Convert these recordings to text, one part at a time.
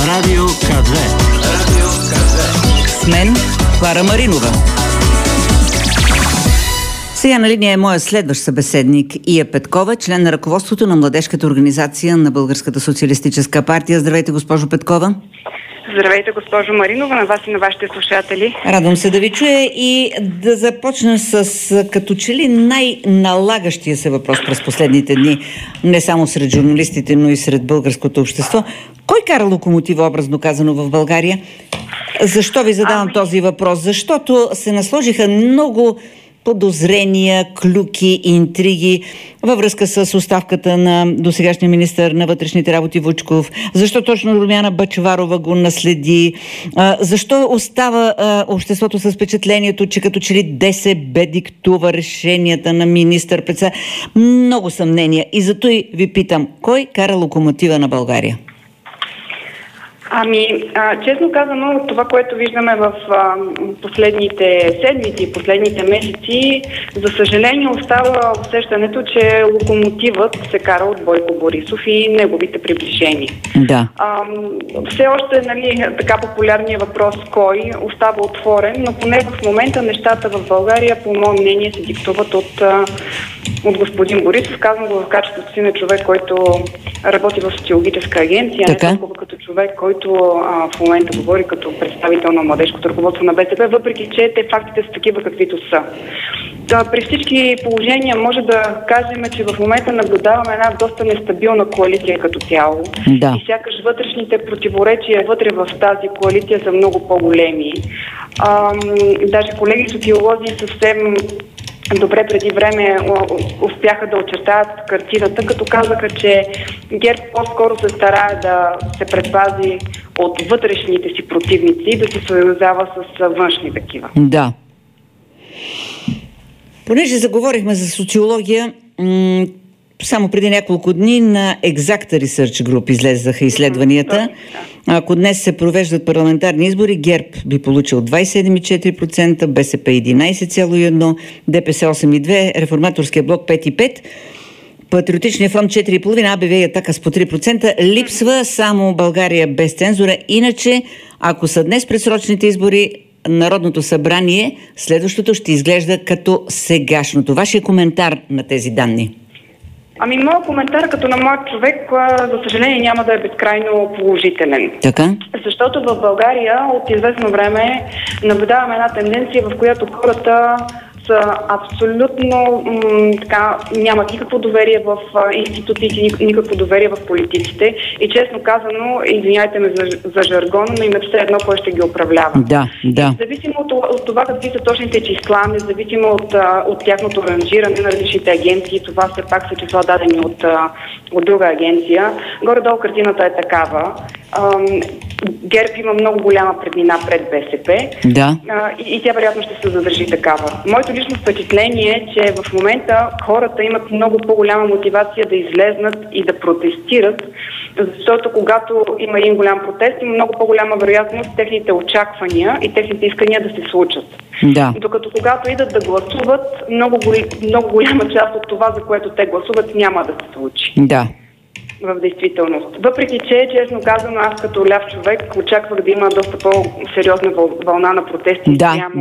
Радио КЗ. С мен Клара Маринова. Сега на линия е моя следващ събеседник Ия Петкова, член на ръководството на младежката организация на Българската социалистическа партия. Здравейте, госпожо Петкова. Здравейте, госпожо Маринова, на вас и на вашите слушатели. Радвам се да ви чуя и да започна с като че ли най-налагащия се въпрос през последните дни, не само сред журналистите, но и сред българското общество. Кой кара локомотива, образно казано, в България? Защо ви задавам този въпрос? Защото се насложиха много подозрения, клюки, интриги във връзка с оставката на досегашния министър на вътрешните работи Вучков. Защо точно Румяна Бъчварова го наследи? Защо остава обществото с впечатлението, че като че ли ДСБ диктува решенията на министър-председател? Много съмнения. И зато и ви питам, кой кара локомотива на България? Честно казано, това, което виждаме в последните седмици и последните месеци, за съжаление остава усещането, че локомотивът се кара от Бойко Борисов и неговите приближени. Да. Все още, така популярният въпрос кой остава отворен, но поне в момента нещата в България, по мое мнение, се диктуват от господин Борисов. Казвам го в качеството си на човек, който работи в социологическа агенция, не толкова като човек, който в момента говори като представител на младежкото ръководство на БСП, въпреки че фактите са такива каквито са. При всички положения може да кажем, че в момента наблюдаваме една доста нестабилна коалиция като цяло. Да. И сякаш вътрешните противоречия вътре в тази коалиция са много по-големи. Даже колеги социолози съвсем добре преди време успяха да очертаят картината, като казаха, че ГЕРБ по-скоро се старае да се предпази от вътрешните си противници и да се съюзява с външни такива. Да. Понеже заговорихме за социология, само преди няколко дни на Exacta Research Group излезаха изследванията. Ако днес се провеждат парламентарни избори, ГЕРБ би получил 27,4%, БСП 11,1%, ДПС 8,2%, Реформаторския блок 5,5%, Патриотичния фронт 4,5%, АБВ и Атака с по 3%. Липсва само България без цензура. Иначе, ако са днес предсрочните избори, Народното събрание, следващото ще изглежда като сегашното. Вашия коментар на тези данни? Моят коментар като на млад човек, за съжаление, няма да е безкрайно положителен. Така? Защото в България от известно време наблюдаваме една тенденция, в която хората са абсолютно нямат никакво доверие в институциите, никакво доверие в политиците и честно казано, извиняйте ме за жаргона, но им е все едно кой ще ги управлява. Да. Независимо от това какви са точните числа, независимо от тяхното ранжиране на различните агенции, това все пак са числа дадени от друга агенция, горе-долу картината е такава. ГЕРБ има много голяма преднина пред БСП. Да. И тя вероятно ще се задържи такава. Моето лично впечатление е, че в момента хората имат много по-голяма мотивация да излезнат и да протестират, защото когато има един голям протест, има много по-голяма вероятност техните очаквания и техните искания да се случат. Да. Докато когато идат да гласуват, много голяма част от това, за което те гласуват, няма да се случи. Да. В действителност. Въпреки че, честно казано, аз като ляв човек очаквах да има доста по-сериозна вълна на протести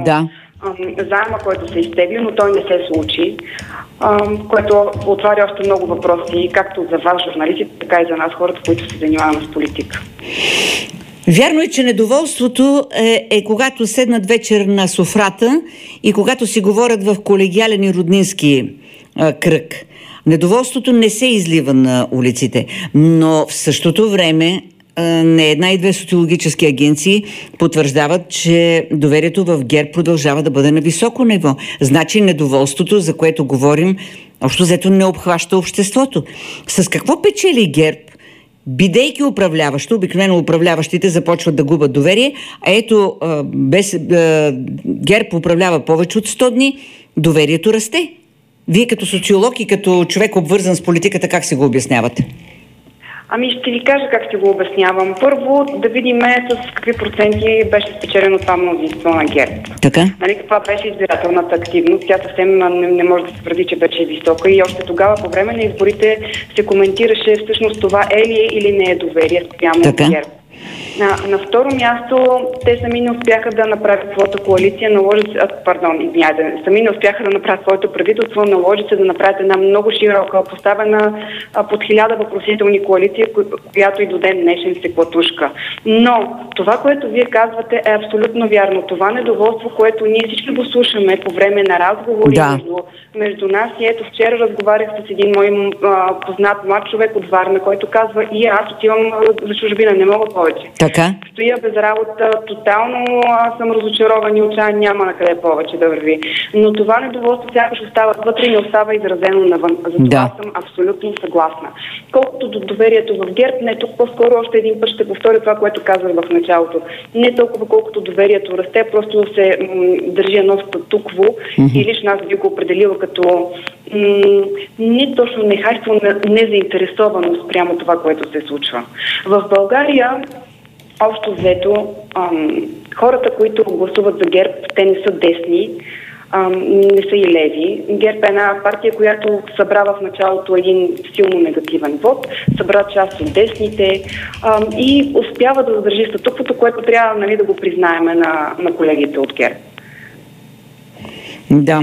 заема, който се изтегли, но той не се случи, което отваря още много въпроси, както за вас, журналистите, така и за нас, хората, които се занимаваме с политика. Вярно е, че недоволството е когато седнат вечер на софрата и когато си говорят в колегиален и роднински кръг. Недоволството не се излива на улиците, но в същото време не една и две социологически агенции потвърждават, че доверието в ГЕРБ продължава да бъде на високо ниво. Значи недоволството, за което говорим, общо взето не обхваща обществото. С какво печели ГЕРБ? Бидейки управляващо, обикновено управляващите започват да губят доверие, а ето ГЕРБ управлява повече от 100 дни, доверието расте. Вие като социолог и като човек обвързан с политиката, как си го обяснявате? Ще ви кажа как си го обяснявам. Първо да видим с какви проценти беше спечелено това мнозинство на ГЕРБ. Така? Каква беше избирателната активност? Тя съвсем не може да се твърди, че беше висока и още тогава по време на изборите се коментираше всъщност това е ли или не е доверие спрямо ГЕРБ. На второ място, те сами не успяха да направят своята коалиция, сами не успяха да направят своето правителство, наложи се да направят една много широка, поставена под 1000 въпросителни коалиция, която и до ден днешен се клатушка. Но това, което вие казвате, е абсолютно вярно. Това недоволство, което ние всички го слушаме по време на разговори между нас. И ето вчера разговарях с един мой познат млад човек от Варна, който казва: и аз отивам за чужбина, не мога повече. Така? Стоя без работа, тотално съм разочарован и отчаян, няма на къде повече да върви. Но това недоволство сякаш остава вътре и не остава изразено навън. Затова съм абсолютно съгласна. Колкото до доверието в ГЕРБ, не тук по-скоро още един път ще повторя това, което казах в началото. Не толкова колкото доверието расте, просто да се държи едно статукво и лично аз би го определила като не точно нехайство, незаинтересованост прямо това, което се случва. В България общо взето, хората, които гласуват за ГЕРБ, те не са десни, не са и леви. ГЕРБ е една партия, която събра в началото един силно негативен вод, събра част от десните и успява да задържи статуквото, което трябва да го признаем на колегите от ГЕРБ. Да.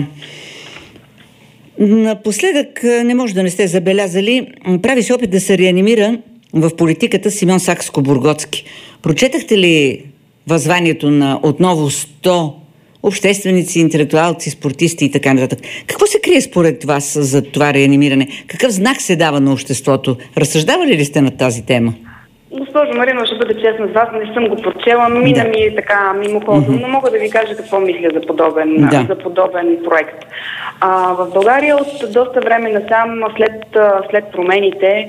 Напоследък, не може да не сте забелязали, прави се опит да се реанимира в политиката Симеон Сакскобургготски. Прочетахте ли въззванието на отново 100 общественици, интелектуалци, спортисти и така нататък? Какво се крие според вас за това реанимиране? Какъв знак се дава на обществото? Разсъждавали ли сте на тази тема? Госпожо Марина, ще бъда честна с вас, не съм го прочела, мина ми така мимоходом, но мога да ви кажа какво мисля за подобен проект. В България от доста време насам, след промените,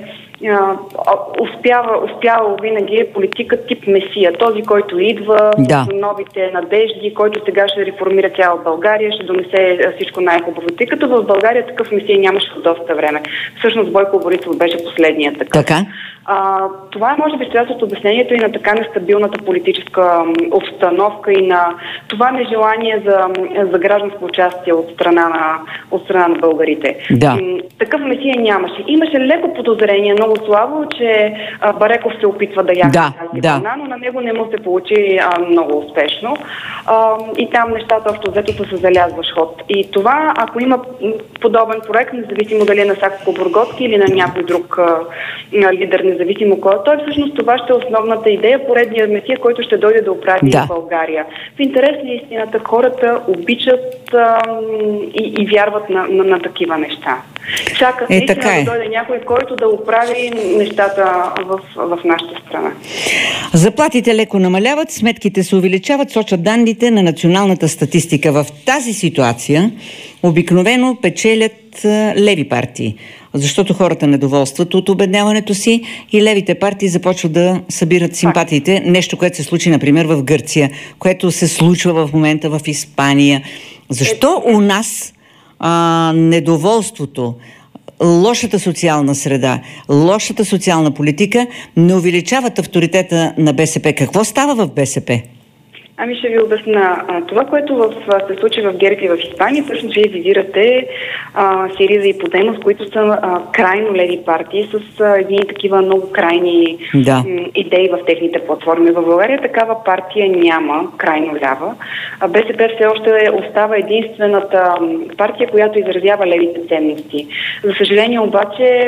успява винаги политика тип месия. Този, който идва с новите надежди, който сега ще реформира цяла България, ще донесе всичко най-хубаво. Тъй като в България такъв месия нямаше от доста време. Всъщност Бойко Борисов беше последният такъв. Така? Това е може би част от обяснението и на така нестабилната политическа обстановка и на това нежелание за гражданско участие от страна на българите. Да. Такъв месия нямаше. Имаше леко подозрение, много слабо, че Бареков се опитва да яхне тази вълна, но на него не му се получи много успешно. И там нещата общо взето са залязващ ход. И това, ако има подобен проект, независимо дали е на Сакскобургготски или на някой друг лидер, независимо кой, той всъщност това ще е основната идея, поредният месия, който ще дойде да оправи България. В интерес на истината, хората обичат и вярват на такива неща. Чакат наистина да дойде някой, който да оправи нещата в нашата страна. Заплатите леко намаляват, сметките се увеличават, сочат данните на националната статистика. В тази ситуация обикновено печелят леви партии, защото хората недоволстват от обедняването си и левите партии започват да събират симпатиите. Нещо, което се случи, например, в Гърция, което се случва в момента в Испания. Защо у нас недоволството, лошата социална среда, лошата социална политика не увеличават авторитета на БСП? Какво става в БСП? Ами ще ви обясна. Това, което се случи в ГЕРБ и в Испания, всъщност вие визирате Сириза и Подемос, които са крайно леви партии с едни такива много крайни идеи в техните платформи. В България такава партия няма, крайно лява. БСП все още остава единствената партия, която изразява левите ценности. За съжаление обаче,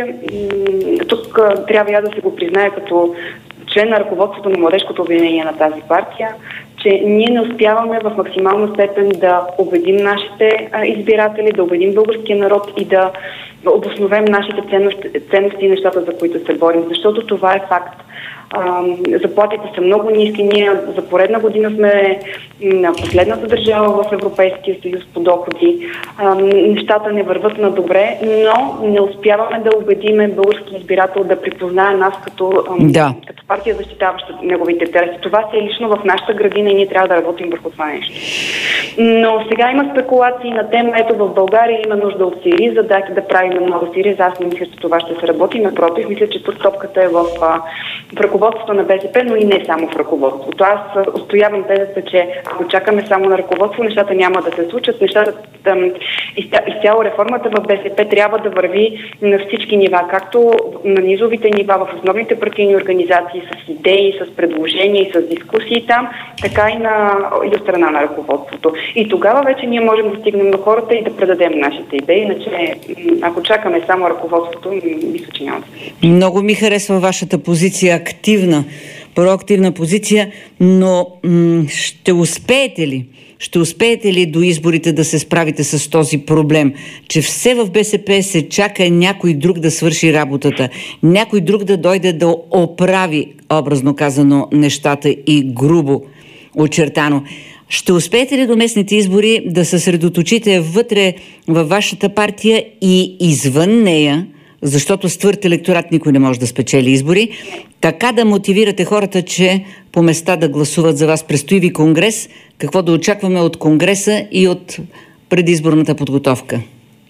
тук трябва я да се го признае като член на ръководството на младежкото обединение на тази партия, че ние не успяваме в максимална степен да убедим нашите избиратели, да убедим българския народ и да обосновем нашите ценности и нещата, за които се борим. Защото това е факт. Заплатите са много ниски. Ние за поредна година сме на последната държава в Европейския съюз по доходи. Нещата не върват на добре, но не успяваме да убедиме български избирател да припознае нас като партия, защитаваща неговите интереси. Това си е лично в нашата градина и ние трябва да работим върху това нещо. Но сега има спекулации на тема, ето в България има нужда от Сириза, дайте да прави направим много сериозно. Аз не мисля, че това ще се работи. Напротив, мисля, че тук топката е в ръководството на БСП, но и не само в ръководството. Аз устоявам тезата, че ако чакаме само на ръководство, нещата няма да се случат. Нещата, изцяло реформата в БСП трябва да върви на всички нива, както на низовите нива, в основните партийни организации, с идеи, с предложения и с дискусии там, така и от страна на ръководството. И тогава вече ние можем да стигнем до хората и да предадем нашите идеи, иначе ако чакаме само ръководството, мисля, че няма да се. Много ми харесва вашата позиция, активна, проактивна позиция, но ще успеете ли? Ще успеете ли до изборите да се справите с този проблем, че все в БСП се чака някой друг да свърши работата, някой друг да дойде да оправи, образно казано, нещата и грубо очертано? Ще успеете ли до местните избори да съсредоточите вътре във вашата партия и извън нея, защото с твърд електорат никой не може да спечели избори, така да мотивирате хората, че по места да гласуват за вас? Предстои ви конгрес. Какво да очакваме от конгреса и от предизборната подготовка?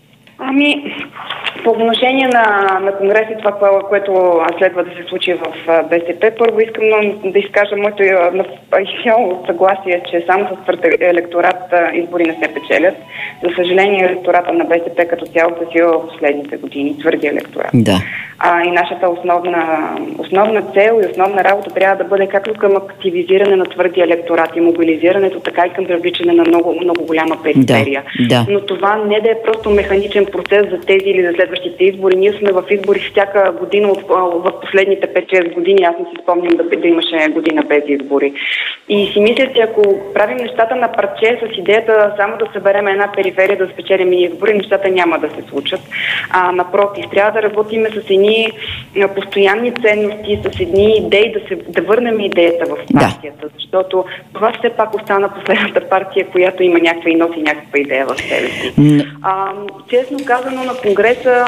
По отношение на конгреса и това, което следва да се случи в БСП, първо искам да изкажа моето съгласие, че само с твърд електорат избори не се печелят. За съжаление, електората на БСП като цяло се сила в последните години, твърди електорат. Да. И нашата основна цел и основна работа трябва да бъде както към активизиране на твърди електорат и мобилизирането, така и към привличане на много, много голяма периферия. Да. Но това не да е просто механичен процес за тези или за следващите избори. Ние сме в избори всяка година в последните 5-6 години. Аз не си спомням да имаше година без избори. И си мисля, че ако правим нещата на парче с идеята само да съберем една периферия, да спечелим избори, нещата няма да се случат. Напротив, трябва да работим с едни постоянни ценности, с едни идеи, да върнем идеята в партията. Защото това все пак остана последната партия, която има някаква и носи някаква идея в себе си. Честно казано, на конгреса,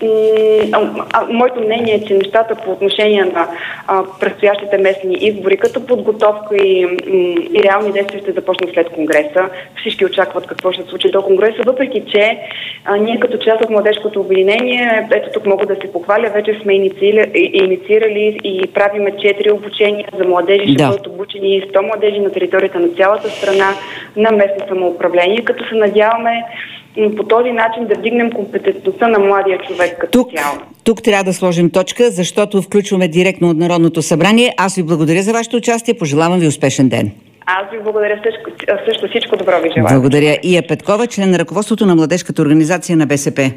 моето мнение е, че нещата по отношение на предстоящите местни избори, като подготовка и реални действия ще започнат след конгреса. Всички очакват какво ще се случи до конгреса, въпреки че ние като част от младежкото обединение, ето тук мога да се похваля, вече сме инициирали и правиме 4 обучения за младежи, ще бъдат обучени 100 младежи на територията на цялата страна на местно самоуправление, като се надяваме по този начин да вдигнем компетентността на младия човек като цяло. Тук трябва да сложим точка, защото включваме директно от Народното събрание. Аз ви благодаря за вашето участие. Пожелавам ви успешен ден. Аз ви благодаря също. Всичко добро ви желая. Благодаря. Ия Петкова, член на ръководството на младежката организация на БСП.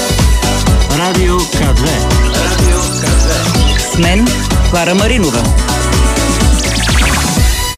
Радио К2. С мен Клара Маринова.